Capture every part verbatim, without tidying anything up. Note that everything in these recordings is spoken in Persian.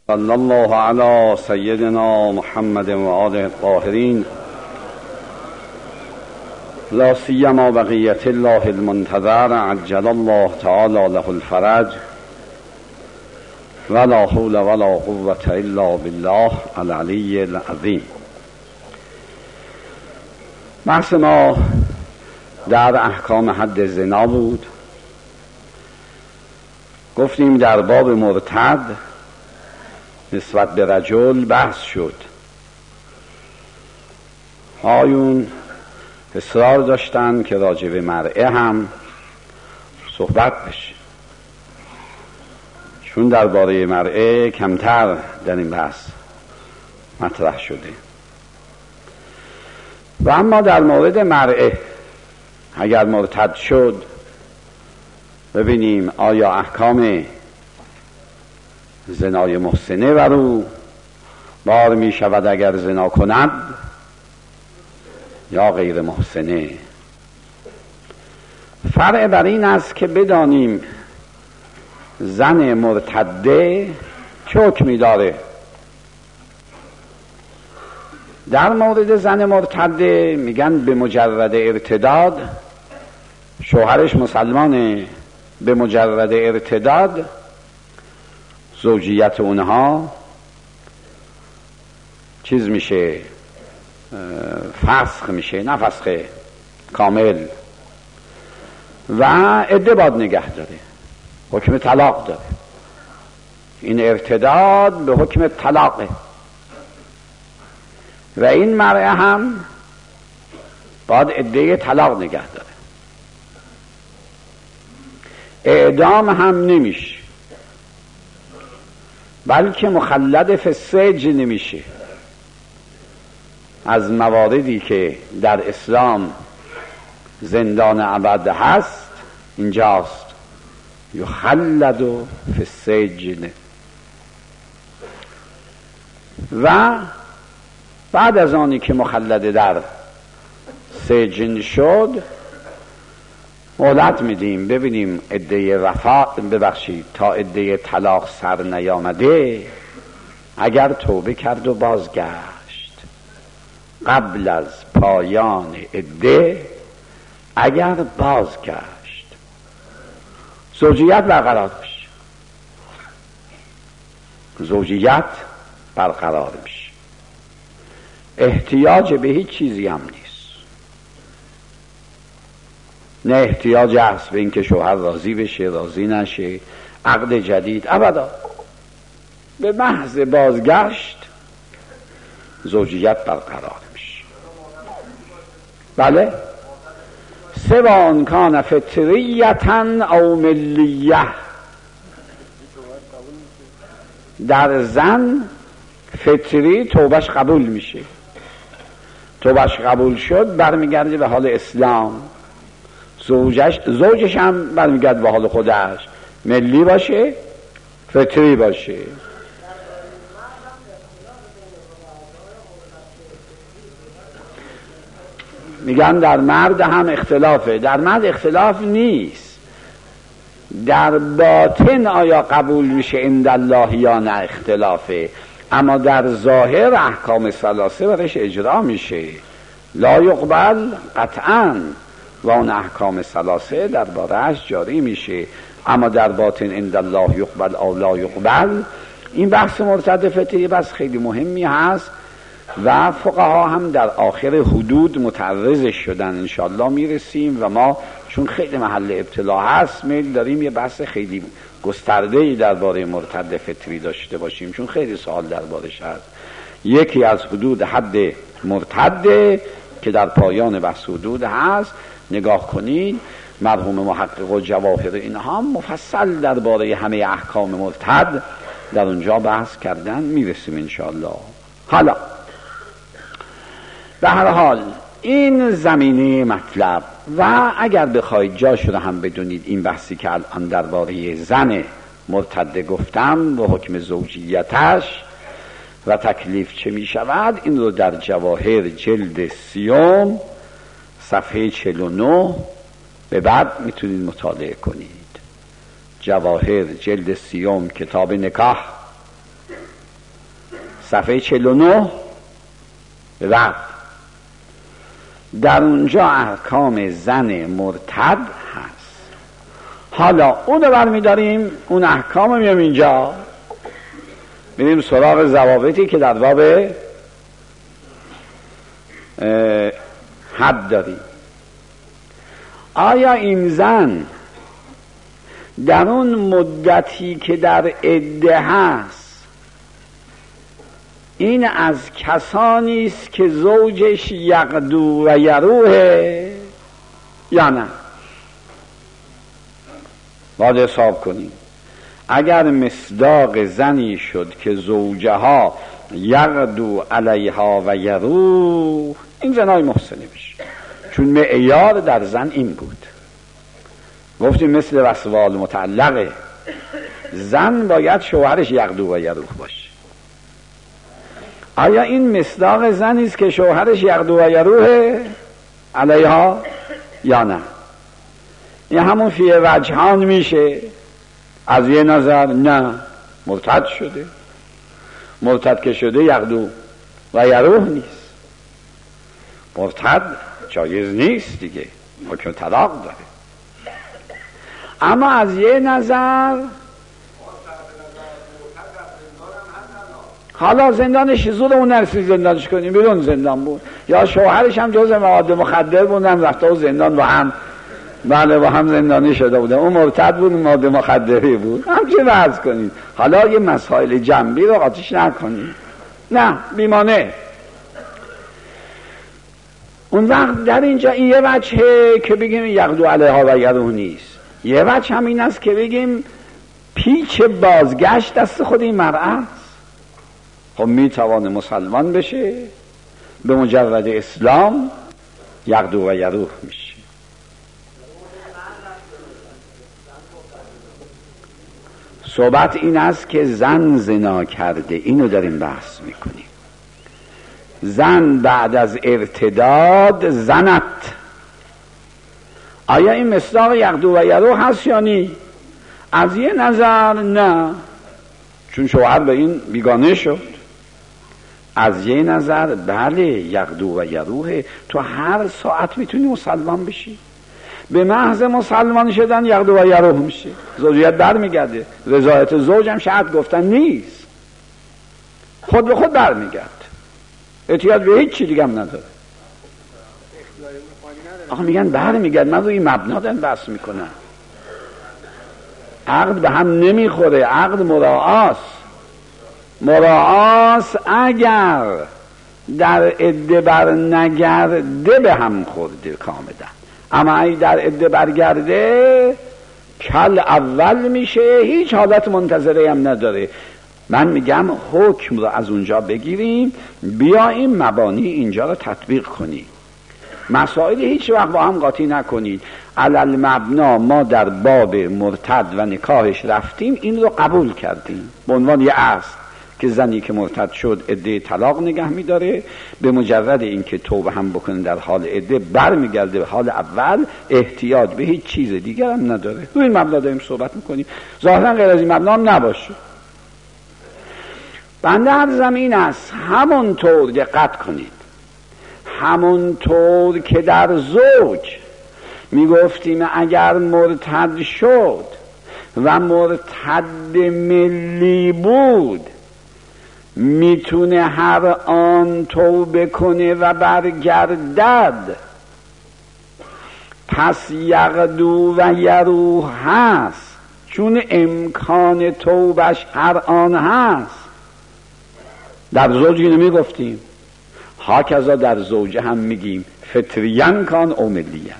صلی الله علی سیدنا محمد و آله الطاهرین لا سیما بقیت الله المنتظر عجل الله تعالی له الفرج ولا حول ولا قوة الا بالله العلی العظیم. بحث ما در احکام حد زنا بود. گفتیم در باب مرتد نسبت به رجل بحث شد. آیون اصرار داشتن که راجع به مرأه هم صحبت بشه، چون درباره مرأه کمتر در این بحث مطرح شده. و اما در مورد مرأه اگر مرتد شد ببینیم آیا احکام زنای محسنه بر او بار می شود اگر زنا کند یا غیر محسنه. فرع بر این است که بدانیم زن مرتده چه حکمی داره. در مورد زن مرتده میگن به مجرد ارتداد، شوهرش مسلمانه، به مجرد ارتداد زوجیت اونها چیز میشه، فسخ میشه، نه فسخ کامل، و عده باید نگه داره، حکم طلاق داره. این ارتداد به حکم طلاقه و این مرأه هم باید عده طلاق نگه داره. اعدام هم نمیشه، بلکه مخلد فی السجن نمیشه. از مواردی که در اسلام زندان ابد هست اینجاست، یخلد فی السجن. و بعد از آنی که مخلد در سجن شد مهلت میدیم ببینیم عده وفا ببخشید تا عده طلاق سر نیامده، اگر توبه کرد و بازگشت قبل از پایان عده، اگر بازگشت زوجیت برقرار میشه، زوجیت برقرار میشه، احتیاج به هیچ چیزی هم نیست. نه احتیاج هست به اینکه شوهر راضی بشه راضی نشه، عقد جدید، ابدا. به محض بازگشت زوجیت برقرار میشه. بله، سوان کان فطریتن او ملیه. در زن فطری توبش قبول میشه، توبش قبول شد برمیگرده به حال اسلام، زوجش زوجش هم برمیگرده به حال خودش، ملی باشه فطری باشه. میگن در مرد هم اختلافه. در مرد اختلاف نیست، در باطن آیا قبول میشه عند الله یا نه اختلافه، اما در ظاهر احکام ثلاثه برش اجرا میشه، لا یقبل قطعا، و اون احکام ثلاثه در بارهش جاری میشه. اما در باطن عند الله یقبل او لا یقبل. این بحث مرتد فطری بس خیلی مهمی هست و فقها هم در آخر حدود متعرضش شدن. انشاءالله میرسیم و ما چون خیلی محل ابتلا هست میل داریم یه بحث خیلی گسترده‌ای درباره مرتد فطری داشته باشیم، چون خیلی سوال دربارش هست. یکی از حدود حد مرتد که در پایان بحث حدود هست، نگاه کنید مرحوم محقق و جواهر اینها مفصل درباره همه احکام مرتد در اونجا بحث کردن، میرسیم انشاءالله. حالا به هر حال این زمینه مطلب، و اگر بخواید جاش رو هم بدونید این بحثی که الان درباره زن مرتد گفتم و حکم زوجیتش و تکلیف چه می شود، این رو در جواهر جلد سیوم صفحه چهل و نه به بعد میتونید مطالعه کنید. جواهر جلد سیوم کتاب نکاح صفحه چهل و نه رفت، در اونجا احکام زن مرتد هست. حالا اونو برمیداریم، اون احکام میام اینجا، میریم سراغ ضوابطی که در باب حد داریم. آیا این زن در اون مدتی که در عده هست این از کسانی است که زوجش یغدو و یروه یا نه؟ باید حساب کنیم. اگر مصداق زنی شد که زوجها یغدو علیها و یروه، این زنای محسنه بشه، چون معیار در زن این بود. گفتیم مثل وسوال متعلقه، زن باید شوهرش یغدو و یروه باشه. آیا این مصداق زنی است که شوهرش یغدو و یروه علیها یا نه؟ این همون فی وجهان میشه. از یه نظر نه، مرتد شده، مرتد که شده یغدو و یروه نیست، مرتد جایز نیست دیگه، حکم طلاق داره. اما از یه نظر حالا زندانش زور اون نرسی زندانش کنیم، بیرون زندان بود، یا شوهرش هم جز مواد مخدر بودن رفته و زندان با هم، بله با هم زندانی شده بودن، اون مرتد بود مواد مخدری بود، همچه وضع کنیم. حالا یه مسائل جنبی رو آتش نکنیم، نه بیمانه. اون وقت در اینجا این یه وجهه که بگیم یغدو علیها و یروه نیست. یه وجه هم این است که بگیم پیچ بازگشت دست خود این مرأة است. خب میتوانه مسلمان بشه، به مجرد اسلام یغدو و یروه میشه. صحبت این است که زن زنا کرده، اینو داریم بحث میکنیم. زن بعد از ارتداد زنت، آیا این مصداق یغدو و یروه هست یا نی؟ از یه نظر نه، چون شوهر به این بیگانه شد. از یه نظر بله یغدو و یروه، تو هر ساعت میتونی مسلمان بشی. به محض مسلمان شدن یغدو و یروه میشه، زوجیت بر میگرده. رضایت زوج هم شاید گفتن نیست، خود به خود بر میگرد، احتیاج به هیچ چی دیگه هم نداره. آخه میگن بر میگرد، من روی مبنا دارم بحث میکنم. عقد به هم نمیخوره، عقد مراعاست. مراعاست اگر در عده بر نگرده به هم خورده کاملا، اما اگه در عده برگرده کل اول میشه، هیچ حالت منتظره هم نداره. من میگم حکم رو از اونجا بگیریم، بیاییم مبانی اینجا رو تطبیق کنیم. مسائل هیچ وقت با هم قاطی نکنید. علل مبنا ما در باب مرتد و نکاحش رفتیم، این رو قبول کردیم به عنوان یه اصل که زنی که مرتد شد عده طلاق نگه میداره، به مجرد اینکه توبه هم بکنه در حال عده بر میگرده به حال اول، احتیاج به هیچ چیز دیگر هم نداره. روی این مبنا داریم صحبت میکنیم، ظاهرا غیر از این مبنا هم نباشه. بنده هر زمین است همونطور دقت کنید، همونطور که در زوج میگفتیم اگر مرتد شد و مرتد ملی بود میتونه هر آن توبه کنه و برگردد، پس یغدو و یروه هست، چون امکان توبش هر آن هست. در زوج اینو میگفتیم، هاکذا در زوجه هم میگیم فطریان کان او ملیان.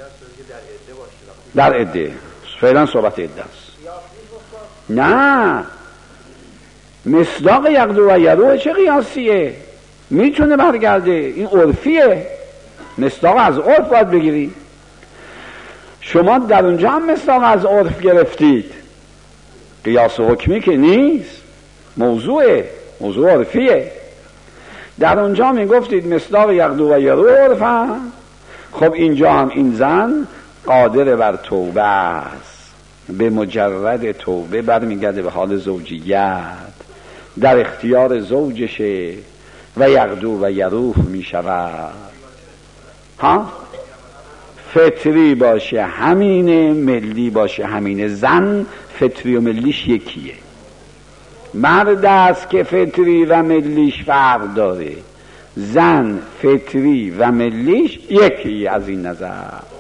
در عده فعلا صحبت عده است. نه، مصداق یغدو و یروه چه قیاسیه؟ میتونه برگرده، این عرفیه، مصداق از عرف باید بگیری. شما در اونجا هم مصداق از عرف گرفتید، قیاس حکمی که نیست، موضوعه، موضوع عرفیه. در اونجا میگفتید مصداق یغدو و یروه عرفه، خب اینجا هم این زن قادر بر توبه است، به مجرد توبه برمیگرده به حال زوجیت، در اختیار زوجشه و یغدو و یروح می شود. ها فطری باشه همینه، ملی باشه همینه. زن فطری و ملیش یکیه. مرد است که فطری و ملیش فرق داره، زن فطری و ملیش یکی از این نظر.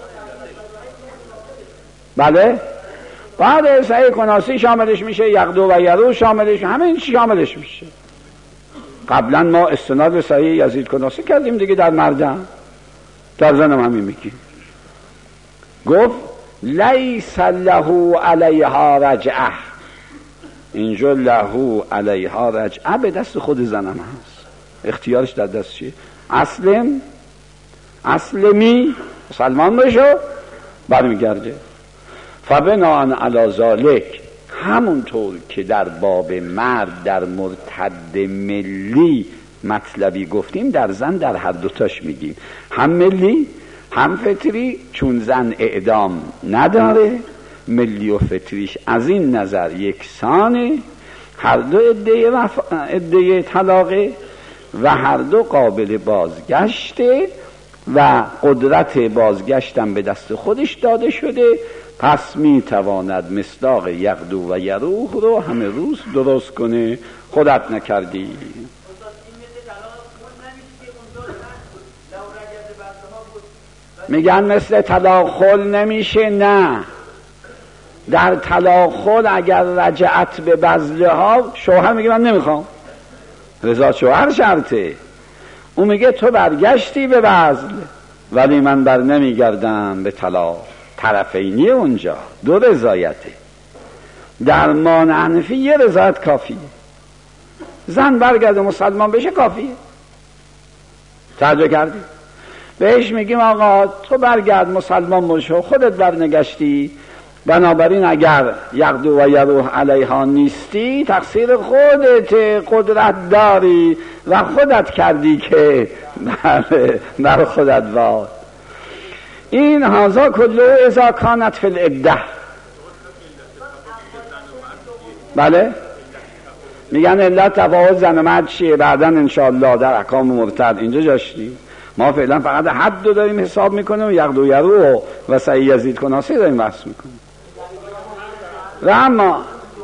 بله بعد صحیح کناسی شاملش میشه، یغدو و یروح شاملش، همین چی شاملش میشه. قبلا ما استناد به صحیح یزید کناسی کردیم دیگه در مردم، در زنم همین میگیم. گفت لیس له علیها رجعه، اینجا له علیها رجعه به دست خود زنم هست، اختیارش در دست چیه؟ اسلم اسلمی مسلمان بشو برمیگرده. فبناء علی ذلک، همونطور که در باب مرد در مرتد ملی مطلبی گفتیم، در زن در هر دوتاش میگیم، هم ملی هم فطری، چون زن اعدام نداره، ملی و فطریش از این نظر یکسانه، هر دو ادعای وف... ادعای طلاقه و هر دو قابل بازگشته و قدرت بازگشتم به دست خودش داده شده. پس می تواند مصداق یغدو و یروح رو همه روز درست کنه. خودت نکردی. میگن مثل طلاق خل نمیشه. نه، در طلاق خل اگر رجعت به بذله ها، شوهر میگه من نمیخوام، رضا شوهر شرطه. اون میگه تو برگشتی به بذل ولی من بر نمیگردم به طلاق. طرفینی اونجا دو رضایته. در مانع حنفی یه رضایت کافیه. زن برگرده مسلمان بشه کافیه. توجه کردی؟ بهش میگیم آقا تو برگرد مسلمان بشو، خودت برنگشتی، بنابراین اگر یغدو و یروح علیها نیستی تقصیر خودت، قدرت داری و خودت کردی که بر خودت وای. این هازا کلو اذا کانت فی العده. بله میگن علت تفاوت زن و مرد چیه؟ بعدا انشاءالله در احکام مرتد اینجا جاشتیم. ما فعلا فقط حد رو داریم حساب میکنیم، یغدو و یروح و صحیح یزید کناسی داریم بحث میکنیم. و اما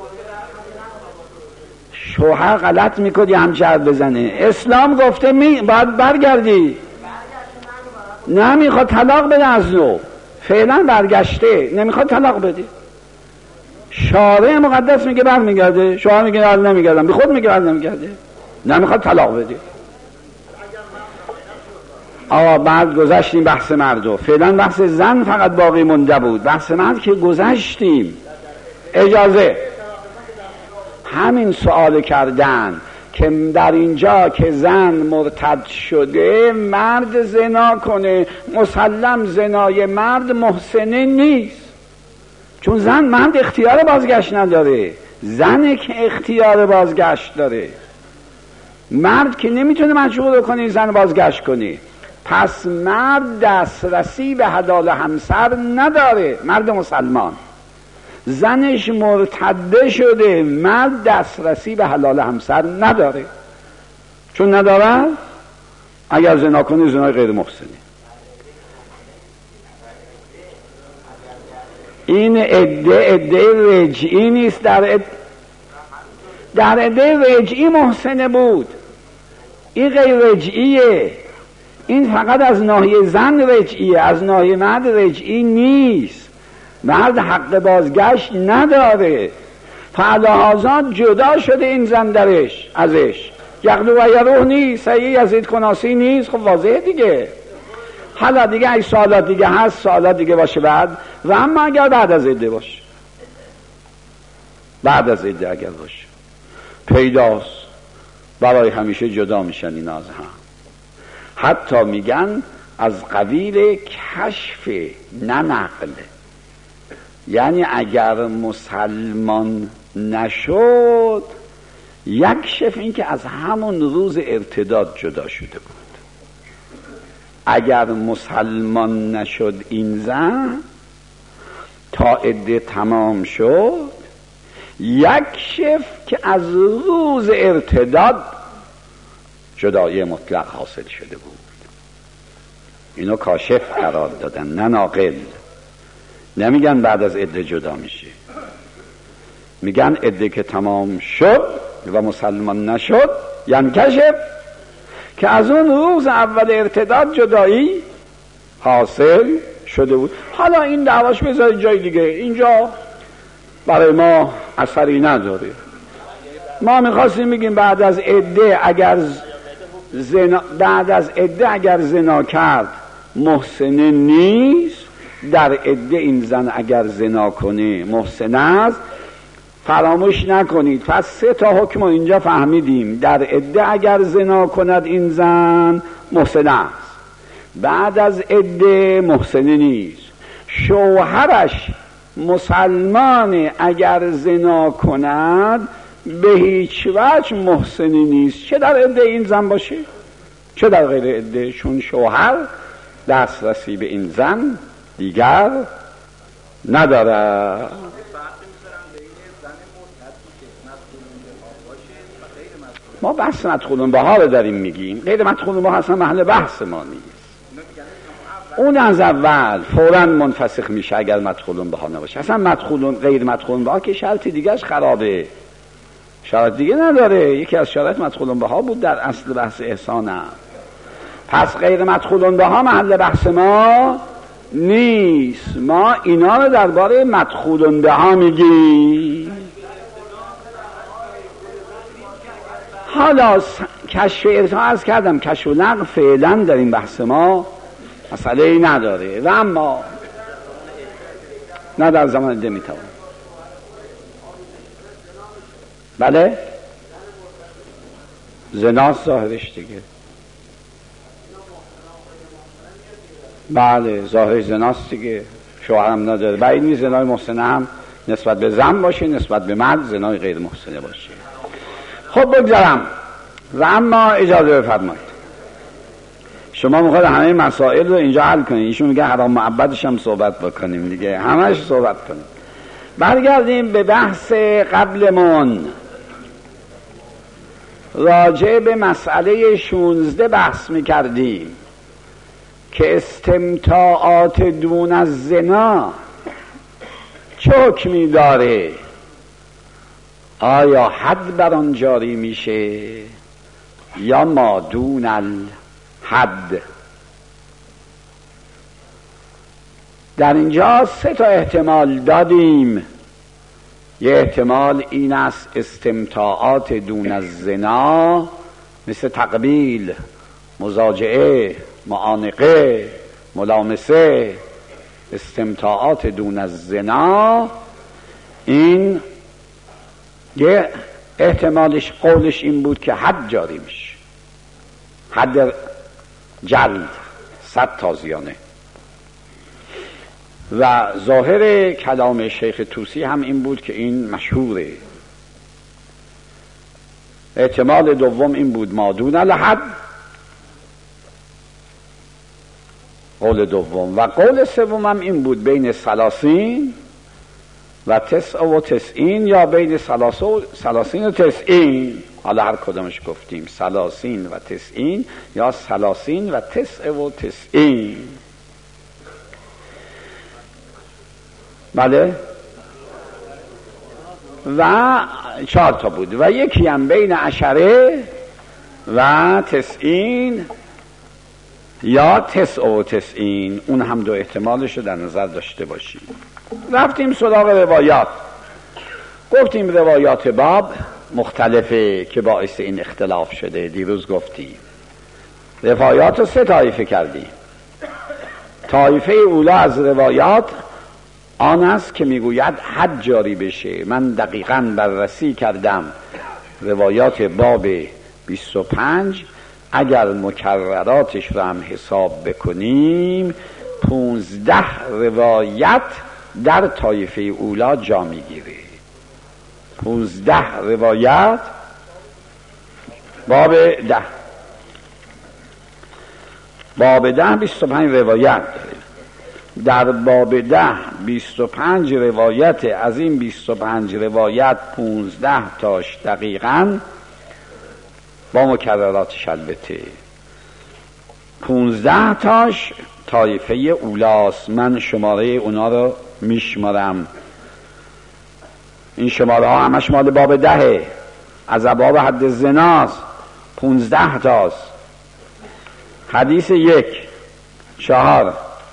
شوهر غلط میکنی همچه بزنه، اسلام گفته می باید برگردی، نمیخواد طلاق بده از نو، فعلا برگشته نمیخواد طلاق بده. شارع مقدس میگه برمیگرده، شوهر میگه نه نمیگردم، به خود میگه بر نمیگرده، نمیخواد طلاق بده. آقا بعد گذشتیم بحث مردو، فعلا بحث زن فقط باقی مونده بود. بحث مرد که گذشتیم. اجازه همین سوال کردن که در اینجا که زن مرتد شده مرد زنا کنه، مسلم زنای مرد محسنه نیست، چون زن مرد اختیار بازگشت نداره، زنه که اختیار بازگشت داره. مرد که نمیتونه مجبور کنه زن بازگشت کنه. پس مرد دسترسی به حلال همسر نداره، مرد مسلمان. زنش مرتده شده، مرد دسترسی به حلال همسر نداره. چون نداره اگر زنا کنه زنای غیر محسنه. این عده عده رجعی نیست، در عده در عده رجعی محسنه بود، این غیر رجعیه. این فقط از ناحیه زن رجعیه، از ناحیه مرد رجعی نیست. مرد حق بازگشت نداره، فعلهازا جدا شده این زن درش ازش. یغدو و یروح نیست، صحیح یزید کناسی نیست. خب واضحه دیگه. حالا دیگه اگه سوالات دیگه هست سوالات دیگه باشه بعد، و اما اگر بعد از عده باشه، بعد از عده اگر باشه پیداست برای همیشه جدا میشن این از هم. حتی میگن از قبیل کشف نه نقل، یعنی اگر مسلمان نشد یکشف، این که از همون روز ارتداد جدا شده بود. اگر مسلمان نشد این زن تا عده تمام شد یکشف که از روز ارتداد جدایی مطلق حاصل شده بود. اینو کاشف قرار دادن، نه ناقل. نمیگن بعد از عده جدا میشه، میگن عده که تمام شد و مسلمان نشد یعنی کشف که از اون روز اول ارتداد جدایی حاصل شده بود. حالا این دعواش بذارید جای دیگه، اینجا برای ما اثری نداره. ما میخواستیم بگیم بعد از عده اگر زنا بعد از عده اگر زنا کرد محسنه نیست، در عده این زن اگر زنا کنه محسنه است. فراموش نکنید پس سه تا حکم اینجا فهمیدیم. در عده اگر زنا کند این زن محسنه است، بعد از عده محسنه نیست. شوهرش مسلمان اگر زنا کند به هیچ وجه محسنی نیست، چه در عده این زن باشه چه در غیر عده، چون شوهر دسترسی به این زن دیگر نداره. ما بحث مدخولون بها رو داریم میگیم، غیر مدخولون بها اصلا محل بحث ما نیست. اون از اول فوراً منفسخ میشه اگر مدخولون بها نباشه. اصلا مدخولون غیر مدخولون بها که شرط دیگهش خرابه، شرط دیگه نداره. یکی از شرط مدخولون بها بود در اصل بحث احسانه. پس غیر مدخولون بها محل بحث ما نیست. ما اینا رو درباره مدخولون بها میگیم. حالا کشف ارتها از کردم، کشف و نقل فعلا در این بحث ما مسئله ای نداره و اما نه در زمان ده میتوان. بله زناست ظاهرش دیگه، بله ظاهرش زناست دیگه، شوهرم نداره. بعید نیست زنای محسنه هم نسبت به زن باشه، نسبت به مرد زنای غیر محسنه باشه. خب بگذارم و اما اجازه بفرمایید شما میخواد همه مسائل رو اینجا حل کنید. ایشون میگه حرام معبدش هم صحبت بکنیم دیگه، همش صحبت کنیم. برگردیم به بحث قبلمون، راجع به مسئله شونزده بحث میکردیم که استمتاعات دون از زنا چه حکمی داره. آیا حد بر آن جاری میشه یا ما دون الحد؟ در اینجا سه تا احتمال دادیم. یه احتمال این است استمتاعات دون از زنا مثل تقبیل، مزاجعه، معانقه، ملامسه، استمتاعات دون از زنا، این یه احتمالش قولش این بود که حد جاری میشه، حد جلد صد تازیانه. و ظاهر کلام شیخ طوسی هم این بود که این مشهوره. احتمال دوم این بود ما دون الحد، قول دوم. و قول سوم هم این بود بین سلاسین و تسع و تسعین یا بین سلاسین و تسعین. حالا هر کدامش گفتیم، سلاسین و تسعین یا سلاسین و تسع و تسعین. بله و چهار تا بود و یکی هم بین عشره و تسعین یا تسع و تسعین. اون هم دو احتمالش رو در نظر داشته باشیم. رفتیم سراغ روایات، گفتیم روایات باب مختلفه که باعث این اختلاف شده. دیروز گفتیم روایات رو سه طایفه کردیم. طایفه اولا از روایات آن است که میگوید حد جاری بشه. من دقیقاً بررسی کردم روایات باب بیست و پنج، اگر مکرراتش رو هم حساب بکنیم پونزده روایت در طایفه اولا جا میگیره. پونزده روایت باب ده باب ده بیست و پنج روایت داره. در باب ده بیست و پنج روایت، از این بیست و پنج روایت پونزده تاش دقیقاً با مکرراتش، البته پونزده تاش طایفه اولاست. من شماره اونا رو میشمارم، این شماره ها همش مال باب دهه، از باب حد زناست. پونزده تاست. حدیث یک، چهار،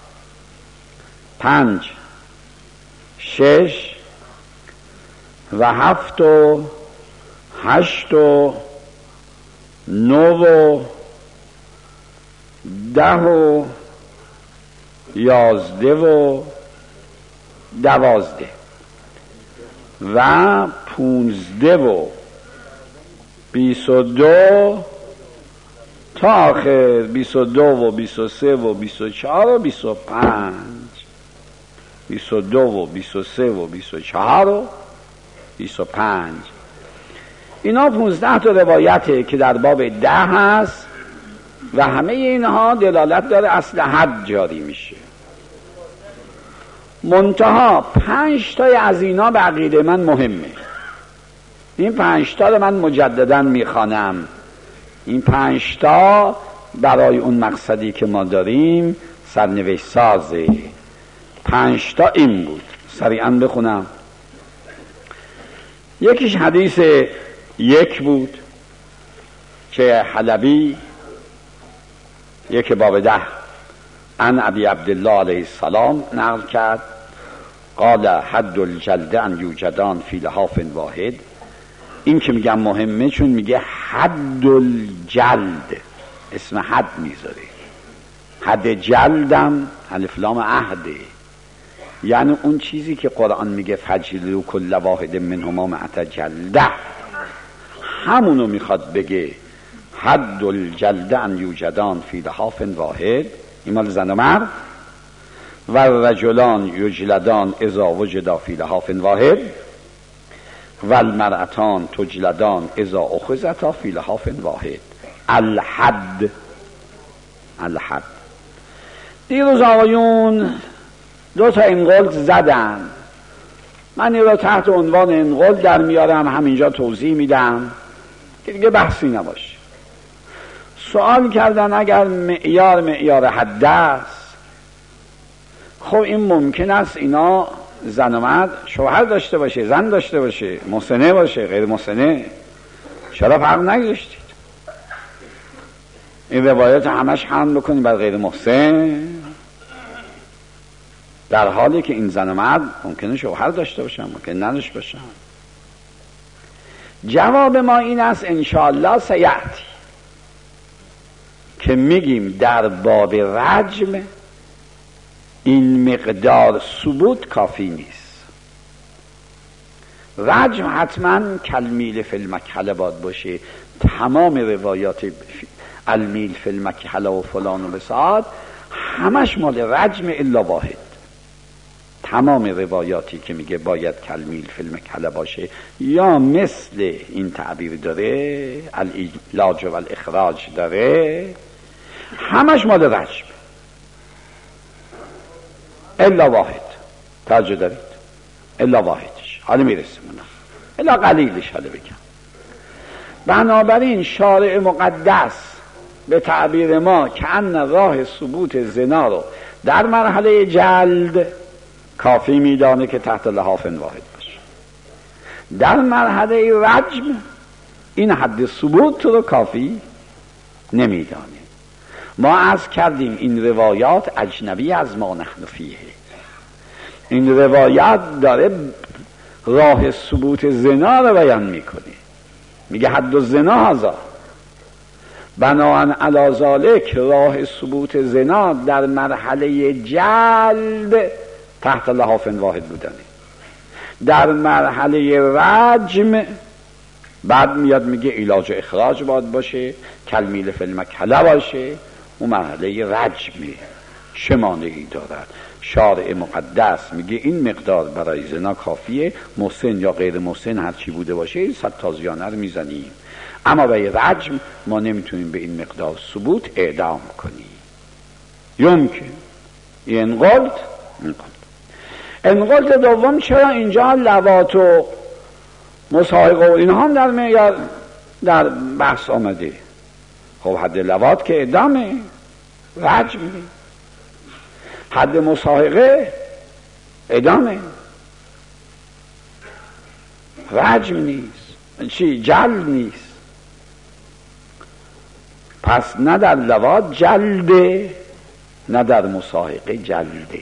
پنج، شش و هفت و هشت و نو و ده و یازده و دوازده و پونزده و بیست و دو تا آخر، بیست و دو و بیست و سه و بیست و چهار و بیست و پنج، بیست و دو و بیست و سه و بیست و چهار و بیست و پنج. اینا پونزده تا روایته که در باب ده هست و همه اینها دلالت داره اصل حد جاری میشه. منتها پنج تای از اینا به عقیده من مهمه. این پنج تا رو من مجددا میخوانم. این پنج تا برای اون مقصدی که ما داریم سرنوشت سازه. پنج تا این بود، سریعا بخونم. یکیش حدیث یک بود که حلبی یک باب ده عن ابی عبدالله علیه السلام نقل کرد، قال حد الجلد ان یوجدان فی لحاف واحد. این که میگم مهمه چون میگه حد الجلد، اسم حد میذاره. حد جلدم الف لام عهده، یعنی اون چیزی که قرآن میگه فجلدوا کل واحد منهما مئة جلده، همونو میخواد بگه. حد الجلد ان یوجدان فی لحاف واحد، این مال زن و مرد. و رجلان یجلدان اذا وجدا فی لحاف واحد و المرأتان تجلدان اذا اخذتا فی لحاف واحد. الحد، الحد. دیروز آقایون دو تا انقل زدن، من این را تحت عنوان انقل در میارم، همینجا توضیح میدم که دیگه بحثی نباشه. سوال کردن اگر معیار معیار حد است، خب این ممکن است اینا زن و مرد شوهر داشته باشه، زن داشته باشه، محسنه باشه، غیر محسنه، چرا فرق نگذاشتید؟ این روایت همش حمل بکنید بر غیر محسن، در حالی که این زن و مرد ممکنه شوهر داشته باشن، ممکنه نداشته باشن. جواب ما این است انشاءالله سیأتی که میگیم در باب رجم این مقدار ثبوت کافی نیست. رجم حتما کالمیل فی المکحله باید باشه. تمام روایات المیل فی المکحله و فلان و بساط همش مال رجم الا واحد. تمام روایاتی که میگه باید کالمیل فی المکحله باشه یا مثل این تعبیر داره، العلاج و الاخراج داره، همش مال رجم الا واحد. توجه دارید؟ الا واحدش، حالا میرسیم اونا، الا قلیلش حالا بگم. بنابراین شارع مقدس به تعبیر ما که ان راه ثبوت زنا رو در مرحله جلد کافی میدانه که تحت لحاف واحد باشه. در مرحله رجم این حد ثبوت رو کافی نمیدانه. ما عرض کردیم این روایات اجنبی از ما نحن فیه. این روایات داره راه ثبوت زنا رو بیان میکنه، میگه حد الزنا هذا. بناهن علی ذالک راه ثبوت زنا در مرحله جلد تحت لحاف واحد بودنه. در مرحله رجم بعد میاد میگه علاج اخراج باید باشه، کالمیل فی المکحله باشه. اون مرحله رجمه. چه مانعی دارد؟ شارع مقدس میگه این مقدار برای زنا کافیه، محسن یا غیر محسن هر چی بوده باشه صد تازیانه رو میزنیم، اما برای رجم ما نمیتونیم به این مقدار ثبوت اعدام کنیم. یمکن این قلت انقلت دوم چرا اینجا لواط و مصاحقه و اینها هم در معیار در بحث آمده؟ خب حد لواط که ادامه رجم، حد مصاحقه ادامه رجم نیست، چی جلد نیست. پس نه در لواط جلده نه در مصاحقه جلده.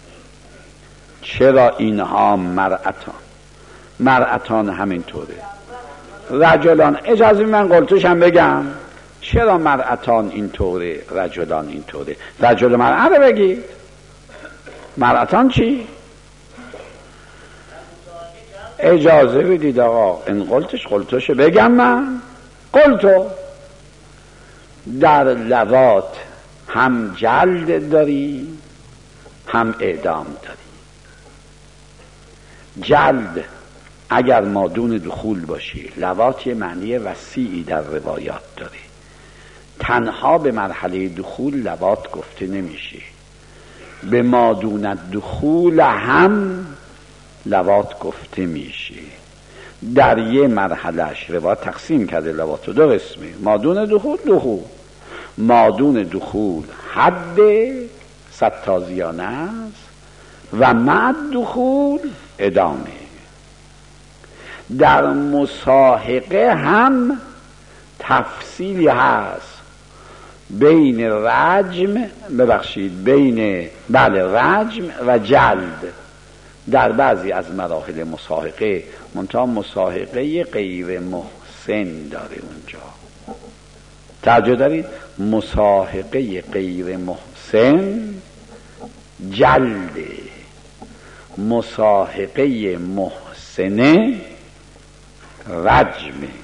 چرا اینها مرأتان؟ مرأتان همینطوره. رجلان، اجازه من قلتوشم بگم چرا مرأتان اینطوره رجلان اینطوره؟ رجل مرأه رو بگید، مرأتان چی؟ اجازه بدید آقا، این قلتش قلتوشه بگم من. قلتو در لواط هم جلد داری هم اعدام داری. جلد اگر مادون دخول باشی، لواط یه معنی وسیعی در روایات داره. تنها به مرحله دخول لواط گفته نمیشه، به مادون دخول هم لواط گفته میشه. در یه مرحلهش روایت تقسیم کرده لواط دو قسمه: مادون دخول دخول مادون دخول حد صد تازیانه است و مد دخول ادامه. در مصاحقه هم تفصیلی هست بین رجم ببخشید بین بله رجم و جلد در بعضی از مراحل مصاحقه، منتها مصاحقه غیر محسن داره اونجا. توجه دارید؟ مصاحقه غیر محسن جلده، مصاحقه محسنه رجمه.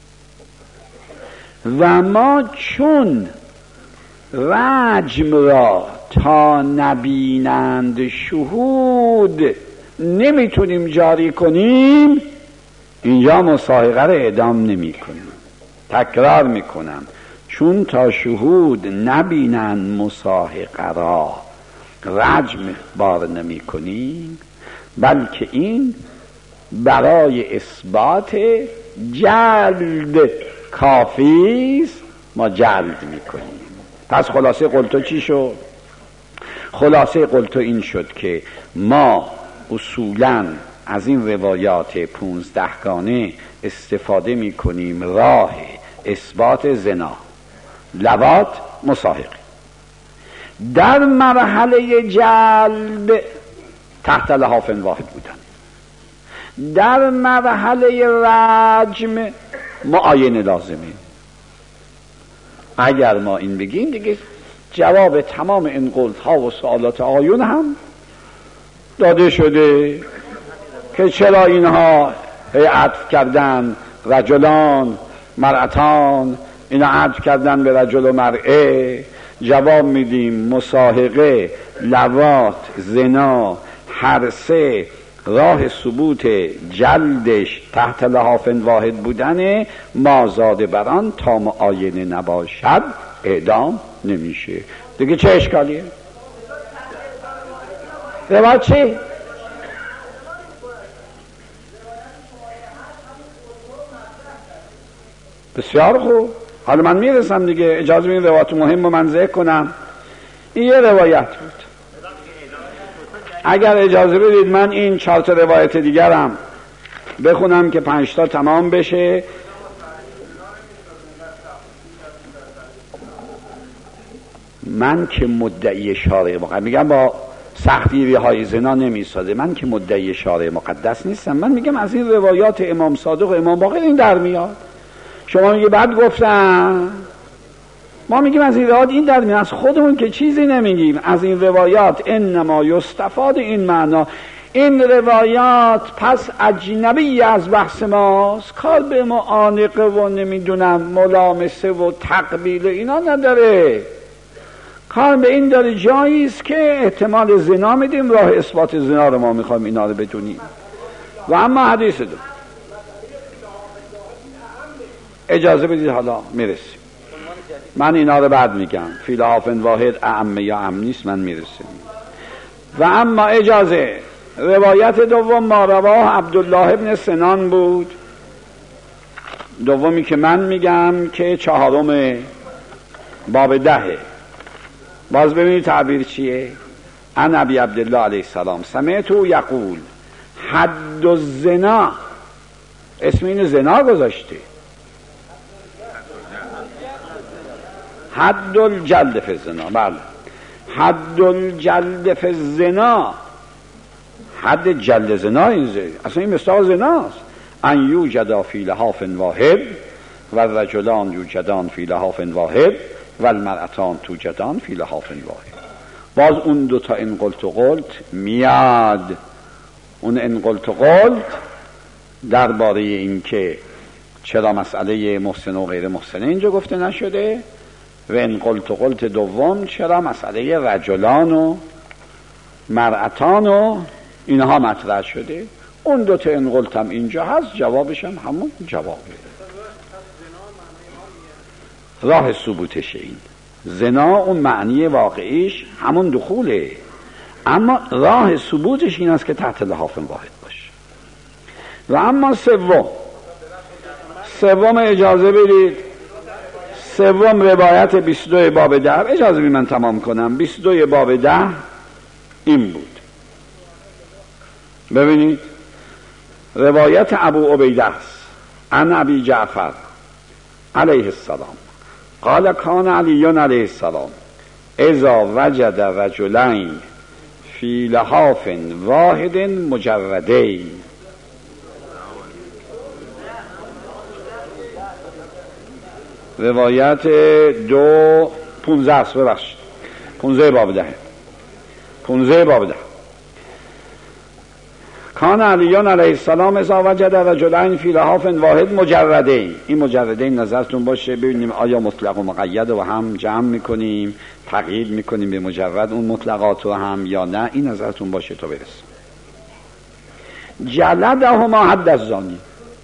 و ما چون رجم را تا نبینند شهود نمیتونیم جاری کنیم، اینجا مصاحقه را اعدام نمی کنیم. تکرار میکنم، چون تا شهود نبینند مصاحقه را رجم بار نمی کنیم، بلکه این برای اثبات جلد کافیست، ما جلد میکنیم. پس خلاصه قلتو چی شد؟ خلاصه قلتو این شد که ما اصولاً از این روایات پونزدهگانه استفاده میکنیم راه اثبات زنا، لواط، مصاحقه. در مرحله جلد تحت لحاف واحد بودن، در مرحله رجم معاینه لازمه. اگر ما این بگیم دیگه جواب تمام این قلت ها و سوالات آیون هم داده شده که چرا اینها عطف کردن رجلان مرأتان، اینا عطف کردن به رجل و مرأه. جواب میدیم مصاحقه، لواط، زنا هر سه راه ثبوت جلدش تحت لحاف واحد بودن، ما زاده بران تا معاینه نباشد اعدام نمیشه. دیگه چه اشکالیه؟ روایت چی؟ بسیار خوب، حالا من میرسم دیگه. اجازه این روایت مهم رو من ذکر کنم. این یه روایت بود. اگر اجازه بدید من این چهار تا روایت دیگرم بخونم که پنج تا تمام بشه. من که مدعی شارع مقدس، میگم با سختگیری های زنا نمیساده، من که مدعی شارع مقدس نیستم. من میگم از این روایات امام صادق و امام باقر این در میاد. شما میگه بعد گفتم، ما میگیم از این روایات این در میاد، از خودمون که چیزی نمیگیم. از این روایات انما یستفاد این معنا. این روایات پس اجنبی از بحث ماست، کار به معانقه و نمیدونم ملامسه و تقبیل اینا نداره، کار به این داره جاییست که احتمال زنا میدیم، راه اثبات زنا رو ما میخوایم اینا رو بدونیم. و اما حدیث دو اجازه بدید حالا میرسیم، من اینا رو بعد میگم. فی لحاف واحد اعم یا ام نیست، من میرسیم. و اما اجازه روایت دوم ما رواه عبدالله ابن سنان بود، دومی که من میگم که چهارم باب دهه. باز ببینید تعبیر چیه. عن ابی عبدالله علیه السلام سمعت یقول حد الزنا، اسم اینو زنا گذاشته، حد الجلد فی الزنا. بله، حد الجلد فی الزنا، حد جلد زنا، این زنا اصلا این مستاق زناست. ان یوجد فی لحاف واحد و الرجلان یوجدان فی لحاف واحد و المرأتان توجدان فی لحاف واحد. باز اون دوتا ان قلت و قلت میاد. اون ان قلت و قلت درباره این که چرا مسئله محسن و غیر محسن اینجا گفته نشده، و ان قلت و قلت دوم چرا مسئله رجلان و مرأتان و اینها مطرح شده. اون دوتا ان قلت هم اینجا هست، جوابش هم همون جوابه. راه ثبوتش این زنا اون معنی واقعیش همون دخوله، اما راه ثبوتش این است که تحت لحاف واحد باشه. و اما سوم سوم اجازه بدید، سوم روایت بیست و دو باب ده، اجازه بدید من تمام کنم. بیست و دو باب ده این بود، ببینید روایت ابو عبیده است عن ابی جعفر علیه السلام قال کان علی علیه السلام اذا وجد رجلین فی لحاف واحد مجردین. روایت دو پونزه است، ببخشید پونزه باب ده، پونزه باب ده. کان علی علیه السلام اذا وجد رجلین فی لحاف واحد مجردین. این مجردین نظرتون باشه ببینیم آیا مطلق و مقید و هم جمع میکنیم، تقیید میکنیم به مجرد اون مطلقات رو هم یا نه، این نظرتون باشه تا برسیم. جلدهما حد الزانی،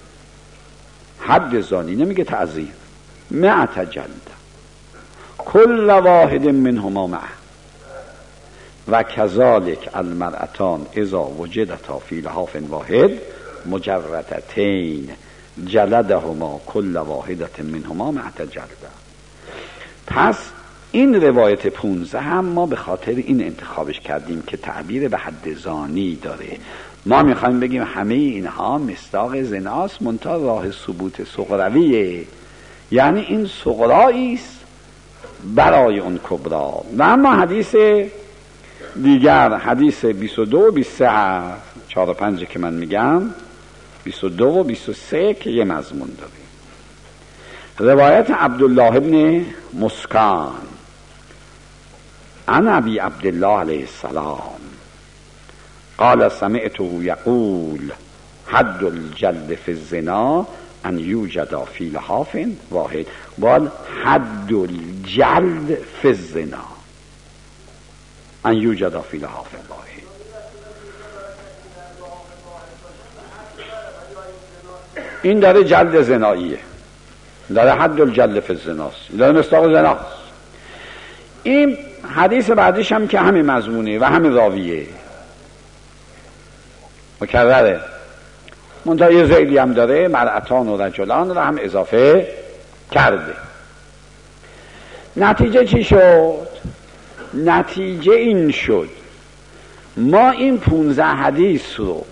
حد زانی نمیگه تعزیر، مئة جلد کل واحد منهما معه و کذالک المرأتان اذا وجدتا فی لحاف واحد مجردتین جلدهما کل واحدت منهما مئة جلده. پس این روایت پونزه هم ما به خاطر این انتخابش کردیم که تعبیر به حد زانی داره. ما میخوایم بگیم همه اینها مصداق زناست، منتها راه ثبوت صغرویه، یعنی این صغرایی است برای اون کبرا. و اما حدیث دیگر، حدیث بیست و دو و بیست و سه هست، چهار و پنج که من میگم، بیست و دو و بیست و سه که یه مضمون داره. روایت عبدالله ابن مسکان عن ابی عبدالله علیه السلام قال سمعته یقول حد الجلد فی الزنا ان یوجد فی لحاف واحد. بال حد الجلد فی الزنا ان یوجد فی لحاف واحد. این داره جلد زناییه، داره حد الجلد فی الزناست، داره مصداق زناست. این حدیث بعدیش هم که همین مضمونه و همین راویه، مکرره، منتها یه زیدی هم داره، مرأتان و رجلان رو هم اضافه کرده. نتیجه چی شد؟ نتیجه این شد ما این پونزه حدیث رو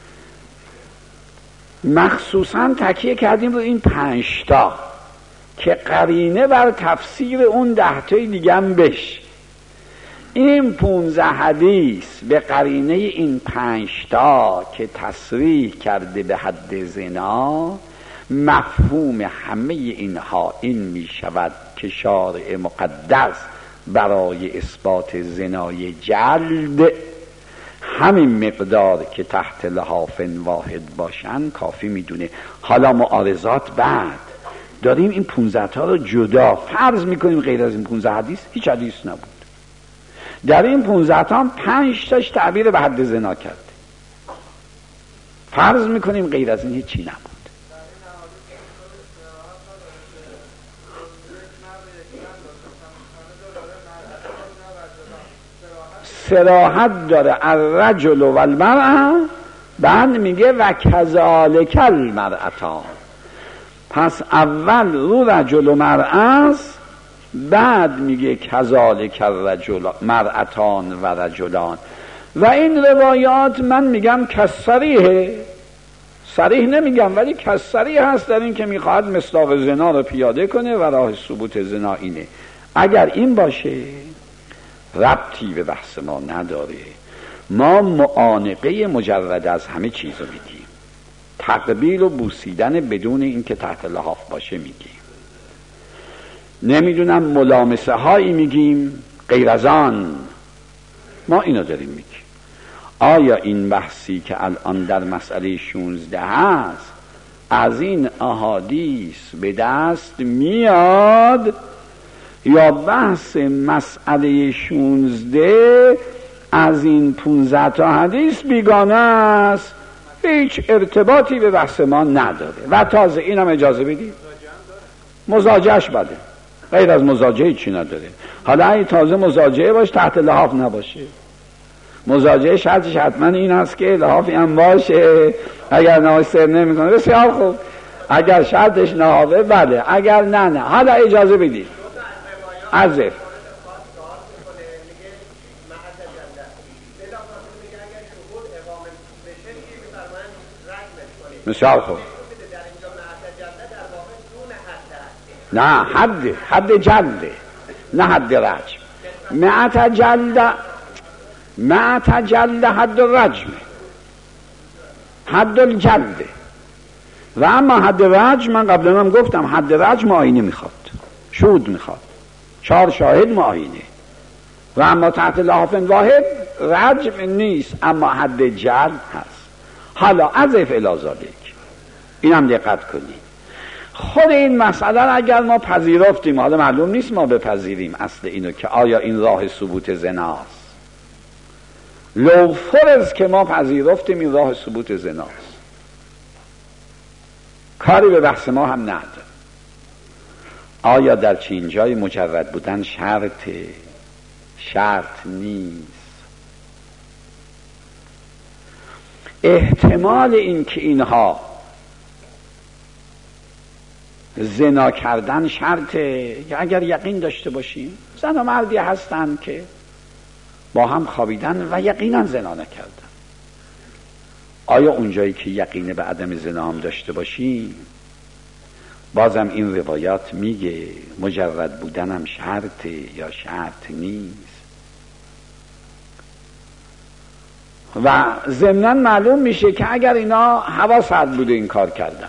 مخصوصا تکیه کردیم رو این پنجتا که قرینه بر تفسیر اون دهتای دیگه هم بشه. این پونزه حدیث به قرینه این پنجتا که تصریح کرده به حد زنا، مفهوم همه اینها این می شود که شارع مقدس برای اثبات زنای جلد همین مقدار که تحت لحاف واحد باشن کافی میدونه. حالا معارضات بعد داریم این پونزه تا رو جدا فرض میکنیم، غیر از این پونزه حدیث هیچ حدیث نبود. در این پونزه تا هم پنج تاش تعبیر به حد زنا کرده، فرض میکنیم غیر از این هیچی نبود. صراحت داره الرجل و المرأه، بعد میگه و کذالک المرأتان. پس اول رو رجل و مرأه است، بعد میگه کذالک الرجل مرأتان و رجلان. و این روایات من میگم کسریه، صریح نمیگم ولی کسریه هست در این که میخواد مصداق زنا رو پیاده کنه و راه ثبوت زنا اینه. اگر این باشه ربطی به بحث ما نداره. ما معانقه مجرد از همه چیز رو میگیم، تقبیل و بوسیدن بدون اینکه تحت لحاف باشه میگیم، نمیدونم ملامسه هایی میگیم غیر از آن، ما اینو داریم میگیم. آیا این بحثی که الان در مسئله شونزده هست از این احادیث به دست میاد یا بحث مسئله شونزده از این پونزده تا حدیث بیگانه است، هیچ ارتباطی به بحث ما نداره؟ و تازه اینم اجازه بدید مزاجهش بده، غیر از مزاجه چی نداره. حالا این تازه مزاجه باشه تحت لحاف نباشه، مزاجه شرطش حتما این است که لحافی هم باشه، اگر نه سر نمی کنه بسیار خوب، اگر شرطش نهافه بله، اگر نه نه. حالا اجازه بدید عزیز بسیار خوب، نه حد حد جلده نه حد رجم، معت جلده معت جلده حد رجم، حد الجلده. و اما حد رجم من قبلا هم گفتم حد رجم آینه میخواد، شهود میخواد، چهار شاهد معاینه. و اما تحت لحاف واحد رجم نیست، اما حد جلد هست. حالا عزف الازالک این هم دقت کنید. خود این مسئله اگر ما پذیرفتیم، حالا معلوم نیست ما بپذیریم اصل اینو که آیا این راه ثبوت زناست، لو فرض که ما پذیرفتیم این راه ثبوت زناست، کاری به بحث ما هم نداره. آیا در چین جای مجرد بودن شرطه؟ شرط نیست. احتمال این که اینها زنا کردن شرطه، اگر یقین داشته باشیم زن و مردی هستن که با هم خوابیدن و یقینا زنا نکردن، آیا اونجایی که یقین به عدم زنا هم داشته باشیم بازم این روایات میگه مجرد بودن هم شرطه یا شرط نیست؟ و ضمناً معلوم میشه که اگر اینا حواست بوده این کار کردن،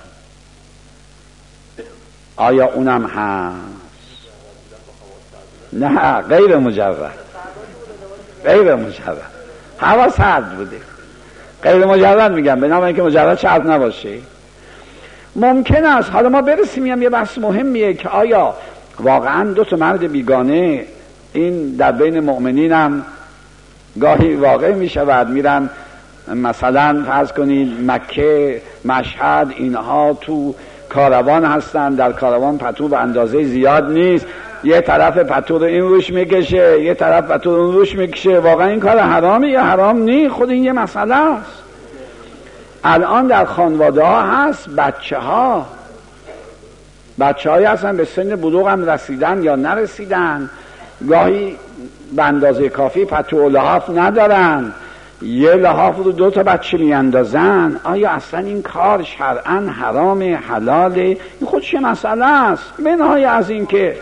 آیا اونم هست؟ نه غیر مجرد، غیر مجرد، حواست بوده، غیر مجرد میگم به نام اینکه مجرد شرط نباشه. ممکن است حالا ما برسیم هم یه بحث مهمیه که آیا واقعا دو تا مرد بیگانه، این در بین مؤمنین هم گاهی واقع میشود، میرن مثلا فرض کنید مکه، مشهد، اینها تو کاروان هستن، در کاروان پتو به اندازه زیاد نیست، یه طرف پتو رو این روش میکشه یه طرف پتو رو اون روش میکشه، واقعا این کار حرامی یا حرام نی؟ خود این یه مسئله است. الان در خانواده ها هست بچه ها بچه هایی هستن به سن بلوغ هم رسیدن یا نرسیدن، گاهی به اندازه کافی پتو و لحاف ندارن، یه لحاف رو دو تا بچه میاندازن. آیا اصلا این کار شرعاً حرام حلاله؟ این خودش مسئله است، بنهای از این که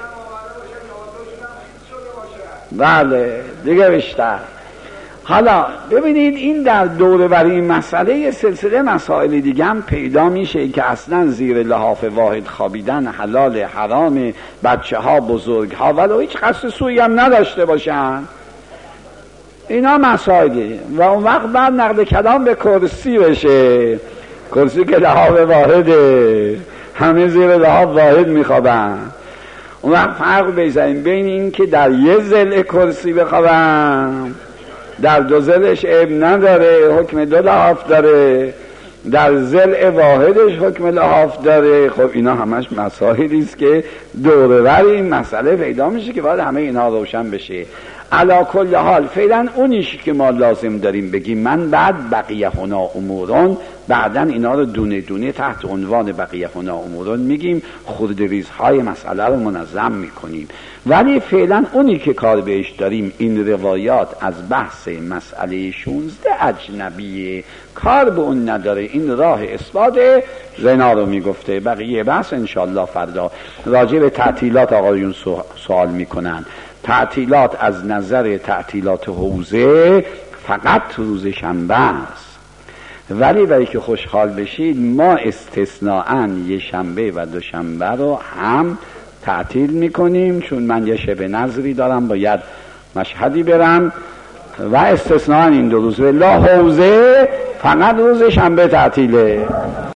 بله دیگه بیشتر. حالا ببینید این در دوره بر این مسئله یه سلسله مسائل دیگه هم پیدا میشه که اصلا زیر لحاف واحد خوابیدن حلال حرام، بچه ها بزرگ ها ولو هیچ قصد سویی هم نداشته باشن، اینا مسائلی. و اون وقت بعد نقل کلام به کرسی بشه، کرسی که لحاف واحده، همه زیر لحاف واحد میخوابن، اون وقت فرق بزنیم بین این که در یه ضلع کرسی بخوابن، در دو ضلعش عیب نداره، حکم دو لحاف داره، در ضلع واحدش حکم لحاف داره. خب اینا همش مسائلی است که دوره بر این مسئله پیدا میشه که باید همه اینا روشن بشه. علا کل حال فعلا اونیشی که ما لازم داریم بگیم، من بعد بقیه هنا امورون، بعدن اینا رو دونه دونه تحت عنوان بقیه هنا امورون میگیم، خردریزهای مسئله رو منظم میکنیم. ولی فعلا اونی که کار بهش داریم این روایات از بحث مسئله شونزده اجنبیه، کار به اون نداره، این راه اثبات زنا رو میگفته. بقیه بحث انشالله فردا راجع به تعطیلات آقایون سوال میکنن. تعطیلات از نظر تعطیلات حوزه فقط روز شنبه است، ولی برای که خوشحال بشید ما استثناءً یه شنبه و دو شنبه رو هم تعطیل میکنیم، چون من یه شب نظری دارم باید مشهدی برم و استثناءً این دو روز. والله حوزه فقط روز شنبه تعطیله.